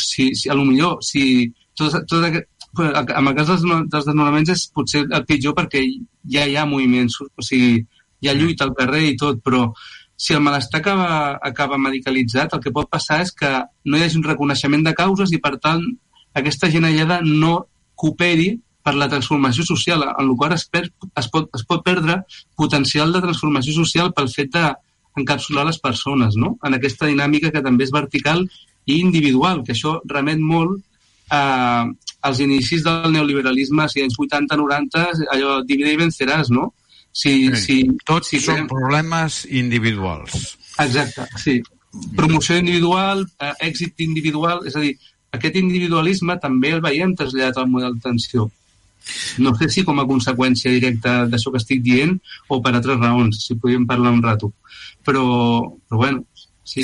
amb el cas dels desnonaments és potser el pitjor perquè ja hi ha moviments, o sigui, hi ha lluita al carrer i tot, però si el malestar acaba medicalitzat, el que pot passar és que no hi hagi un reconeixement de causes i, per tant, aquesta gent aïllada no cooperi per la transformació social, en el qual es pot perdre potencial de transformació social pel fet d'encapsular les persones, no? En aquesta dinàmica que també és vertical i individual, que això remet molt als inicis del neoliberalisme, als anys 80-90, allò, divide i venceràs, no? Tots són problemes individuals. Exacte, sí. Promoció individual, èxit individual, és a dir, aquest individualisme també el veiem traslladat al model d'atenció. No sé si com a conseqüència directa d'això que estic dient o per altres raons, si podíem parlar un rato. Però bueno, sí.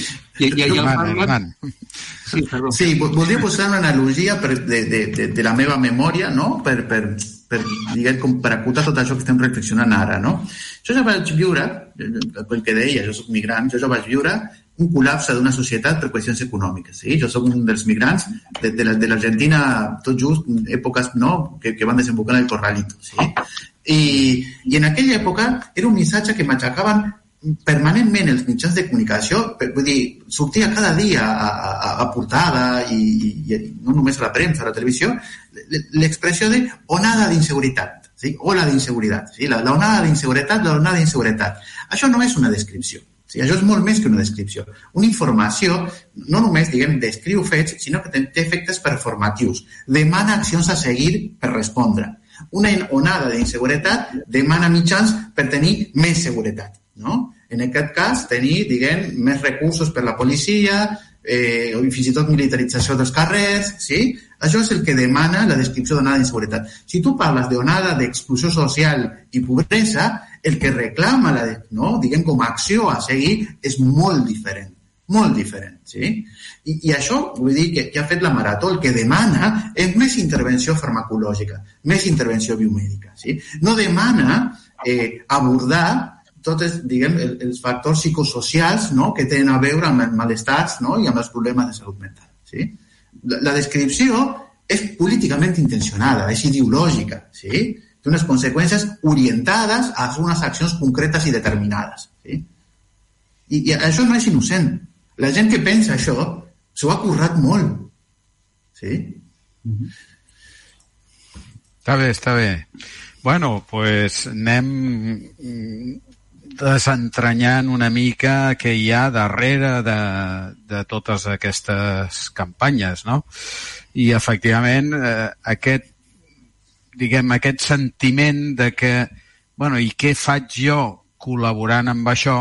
Sí, voldria posar una analogia de la meva memòria, no? Per acotar tot això que estem reflexionant ara, no? Jo ja vaig viure, el que deia, jo soc migrant, jo ja vaig viure un col·lapse d'una societat per qüestions econòmiques. Sí? Jo soc un dels migrants de l'Argentina, tot just, èpoques no, que van desembocar en el Corralito. Sí? I en aquella època era un missatge que m'aixecaven permanentment els mitjans de comunicació, vull dir, sortia cada dia a portada i no només a la premsa, a la televisió, l'expressió de onada d'inseguretat, ¿sí? Ola d'inseguretat, ¿sí? La onada d'inseguretat, la onada d'inseguretat. Això no és una descripció. Sí, això és molt més que una descripció. Una informació no només, descriu fets, sinó que té efectes performatius. Demana accions a seguir per respondre. Una onada d'inseguretat demana mitjans per tenir més seguretat. No? En aquest cas, tenir, més recursos per la policia, o fins i tot militarització dels carrers, sí? Això és el que demana la descripció d'onada d'inseguretat. Si tu parles d'onada d'exclusió social i pobresa, el que reclama, com a acció a seguir, és molt diferent. Molt diferent, sí? I això, vull dir, que ha fet la Marató, el que demana és més intervenció farmacològica, més intervenció biomèdica, sí? No demana abordar tots, els factors psicosocials, no?, que tenen a veure amb els malestars, no?, i amb els problemes de salut mental. Sí? La descripció és políticament intencionada, és ideològica, sí? Té unes conseqüències orientades a unes accions concretes i determinades, sí? I això no és innocent. La gent que pensa això s'ho ha currat molt, sí? Està bé. Bueno, pues anem desentranyant una mica què hi ha darrere de totes aquestes campanyes, no? I efectivament aquest sentiment de que, bueno, i què faig jo col·laborant amb això,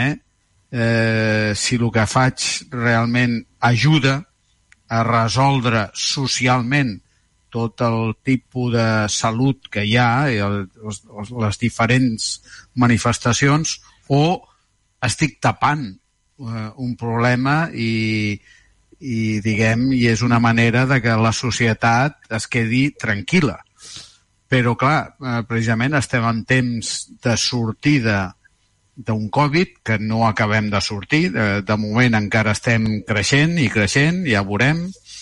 si el que faig realment ajuda a resoldre socialment tot el tipus de salut que hi ha i les diferents manifestacions, o estic tapant un problema i és una manera de que la societat es quedi tranquil·la. Però, clar, precisament estem en temps de sortida d'un Covid que no acabem de sortir. De moment encara estem creixent, ja veurem.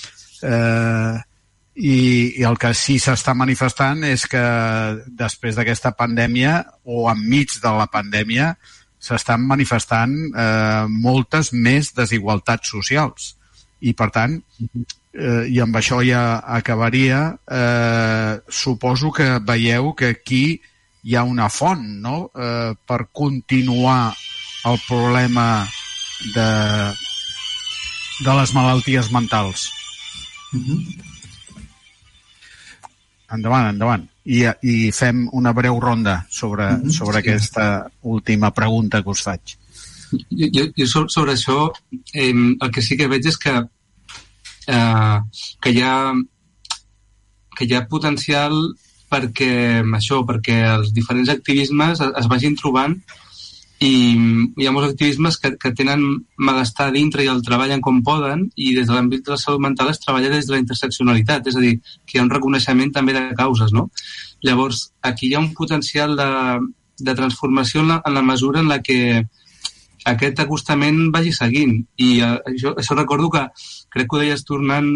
I el que sí s'està manifestant és que després d'aquesta pandèmia o enmig de la pandèmia s'estan manifestant moltes més desigualtats socials i per tant i amb això ja acabaria, suposo que veieu que aquí hi ha una font, no?, per continuar el problema de les malalties mentals. Endavant. I fem una breu ronda sobre aquesta última pregunta que us faig. Jo sobre això el que sí que veig és que hi ha potencial perquè els diferents activismes es vagin trobant i hi ha molts activismes que tenen malestar dintre i el treballen com poden, i des de l'àmbit de la salut mental es treballa des de la interseccionalitat, és a dir, que hi ha un reconeixement també de causes, no? Llavors, aquí hi ha un potencial de transformació en la mesura en la que aquest acostament vagi seguint, i això recordo que crec que ho deies tornant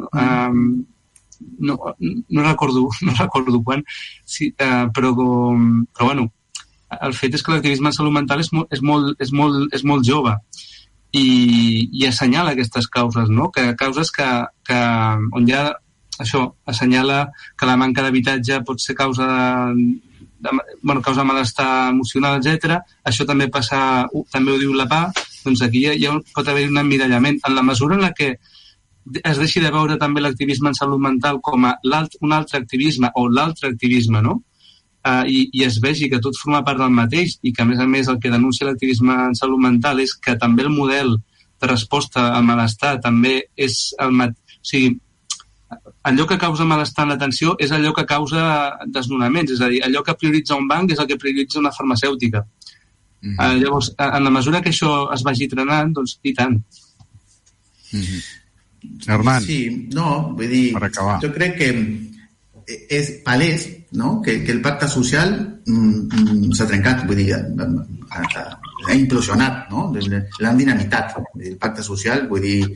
no recordo quan, sí, però bueno, el fet és que l'activisme en salut mental és molt jove i assenyala aquestes causes, no? Causes on ja això assenyala que la manca d'habitatge pot ser causa de malestar emocional, etc. Això també passa, també ho diu la PA, doncs aquí ja pot haver un emmirallament en la mesura en la que es deixi de veure també l'activisme en salut mental com a un altre activisme o l'altre activisme, no? I es vegi que tot forma part del mateix i que, a més, el que denuncia l'activisme en salut mental és que també el model de resposta al malestar també és el mateix. O sigui, allò que causa malestar en l'atenció és allò que causa desnonaments, és a dir, allò que prioritza un banc és el que prioritza una farmacèutica. Llavors, en la mesura que això es vagi trenant, doncs, i tant. Hernán, sí, no, vull dir, jo crec que és palès, no?, que el pacte social s'ha trencat, vull dir, ha implosionat, no?, l'han dinamitat. El pacte social, vull dir,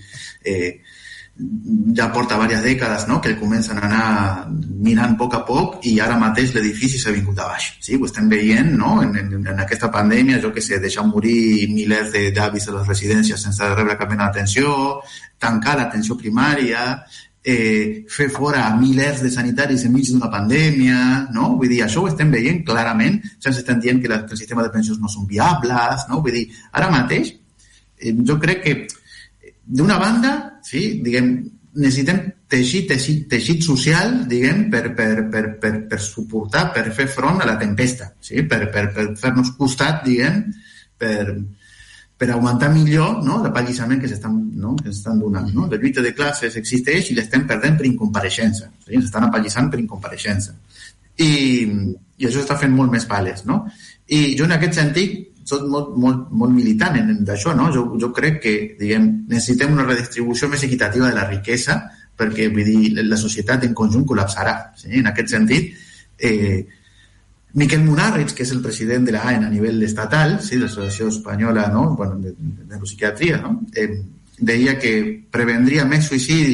ja porta diverses dècades, no?, que el comencen a anar minant a poc i ara mateix l'edifici s'ha vingut a baix. Sí, ho estem veient, no?, en aquesta pandèmia, jo que sé, deixar morir milers d'avis a les residències sense rebre cap mena d'atenció, tancar l'atenció primària, fer fora milers de sanitaris enmig d'una pandèmia, no? Vull dir, això ho estem veient clarament, ja ens estan dient que el sistema de pensions no són viables, no? Vull dir, ara mateix, jo crec que d'una banda, sí, diguem, necessitem teixit social, diguem, per suportar, per fer front a la tempesta, sí? Per fer-nos costat, diguem, per augmentar millor, no?, l'apallissament que s'estan donant, no? La lluita de classes existeix i l'estem perdent per incompareixença, sí? S'estan apallissant per incompareixença. I això està fent molt més palès, no? I jo en aquest sentit soc molt militant d'això, no? Jo crec que, diguem, necessitem una redistribució més equitativa de la riquesa perquè, vull dir, la societat en conjunt col·lapsarà, sí? En aquest sentit, Miquel Munarriz, que és el president de l'AEN a nivell estatal, sí, de l'Associació Espanyola, no?, bueno, de Neuropsiquiatria, no?, deia que prevendria més suïcidis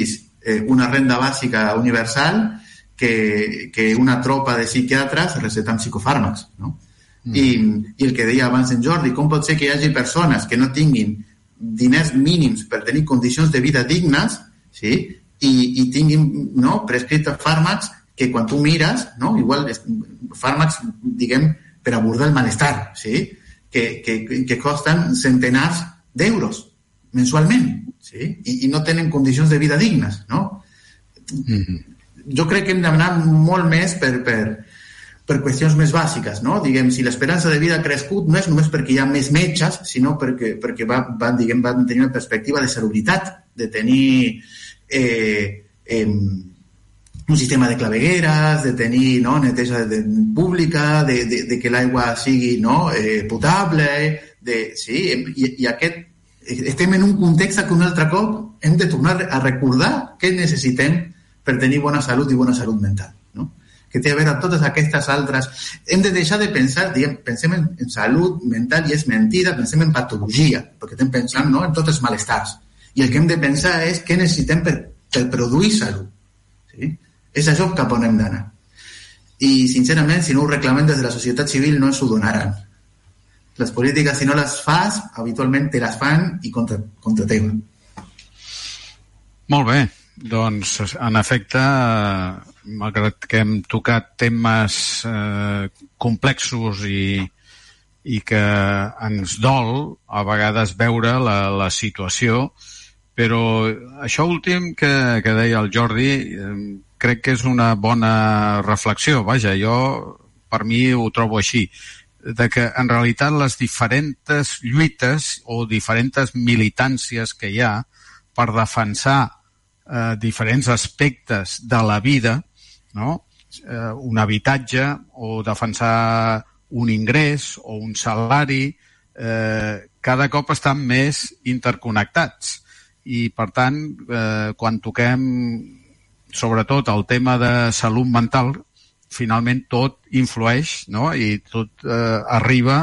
una renda bàsica universal que una tropa de psiquiatres recetant psicofàrmacs, no? I el que deia abans en Jordi, com pot ser que hi hagi persones que no tinguin diners mínims per tenir condicions de vida dignes, sí? I tinguin, no, prescrits fàrmacs que quan tu mires, no, igual fàrmacs, diguem, per abordar el malestar, sí? Que costen centenars d'euros mensualment, sí? I no tenen condicions de vida dignes, no? Jo crec que hem d'anar molt més per qüestions més bàsiques, no? Diguem, si l'esperança de vida ha crescut no és només perquè hi ha més metges, sinó perquè van tenir una perspectiva de salubritat, de tenir un sistema de clavegueres, de tenir, no, neteja pública, de que l'aigua sigui, no, potable, sí, i estem en un context que un altre cop hem de tornar a recordar què necessitem per tenir bona salut i bona salut mental, no? Que té a veure amb totes aquestes altres... Hem de deixar de pensar, diguem, pensem en salut mental i és mentida, pensem en patologia, perquè estem pensant, no, en tots els malestars. I el que hem de pensar és què necessitem per produir salut. Sí? És això cap on hem d'anar. I, sincerament, si no ho reclamem des de la societat civil, no ens ho donaran. Les polítiques, si no les fas, habitualment te les fan i contra teva. Molt bé. Doncs, en efecte, malgrat que hem tocat temes complexos i que ens dol a vegades veure la situació, però això últim que deia el Jordi crec que és una bona reflexió. Vaja, jo per mi ho trobo així, de que en realitat les diferents lluites o diferents militàncies que hi ha per defensar diferents aspectes de la vida, no? Un habitatge o defensar un ingrés o un salari, cada cop estan més interconnectats i per tant quan toquem sobretot el tema de salut mental, finalment tot influeix, no? I tot arriba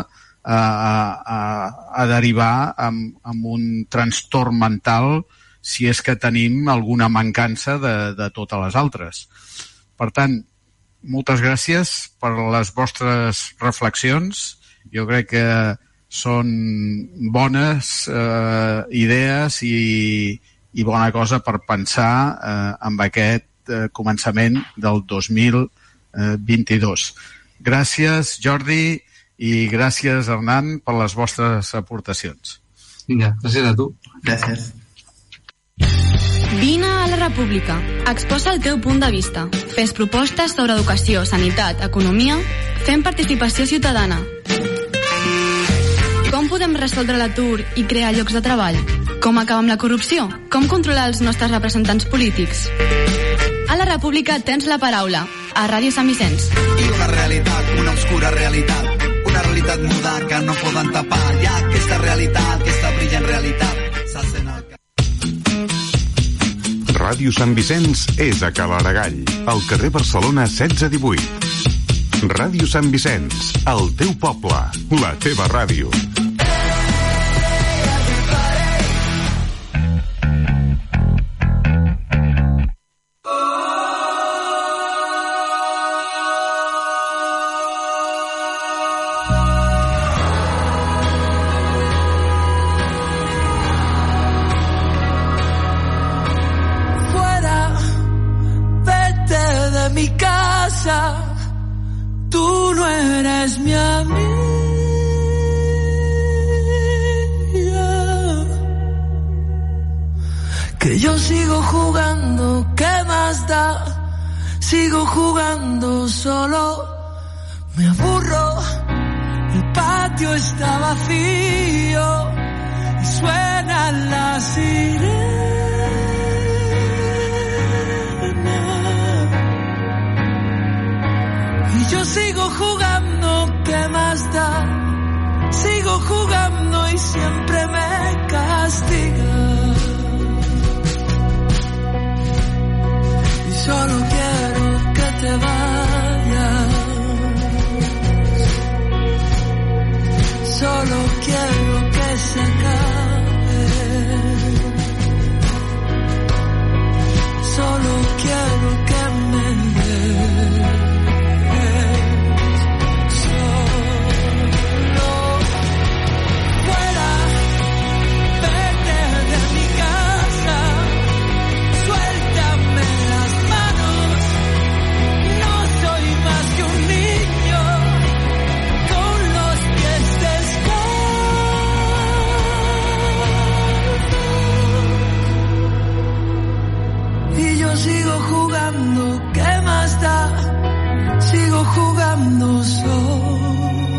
a derivar en un trastorn mental si és que tenim alguna mancança de totes les altres. Per tant, moltes gràcies per les vostres reflexions. Jo crec que són bones idees i bona cosa per pensar amb aquest començament del 2022. Gràcies, Jordi, i gràcies, Hernán, per les vostres aportacions. Vinga, gràcies a tu. Gràcies. Vine a la República. Exposa el teu punt de vista. Fes propostes sobre educació, sanitat, economia. Fem participació ciutadana. Com podem resoldre l'atur i crear llocs de treball? Com acabar amb la corrupció? Com controlar els nostres representants polítics? A la República tens la paraula. A Ràdio Sant Vicenç. I una realitat, una obscura realitat. Una realitat muda que no poden tapar. Hi ha aquesta realitat, aquesta brillant realitat. S'alcen al cap. Ràdio Sant Vicenç és a Calaragall, al carrer Barcelona 1618. Ràdio Sant Vicenç, el teu poble, la teva ràdio. Tú no eres mi amiga, que yo sigo jugando, ¿qué más da? Sigo jugando solo, me aburro, el patio está vacío y suenan las sirenas. Yo sigo jugando, ¿qué más da? Sigo jugando y siempre me castiga. Y solo quiero que te vayas. Solo quiero que se acabe. yo sigo jugando, ¿qué más da? Sigo jugando solo.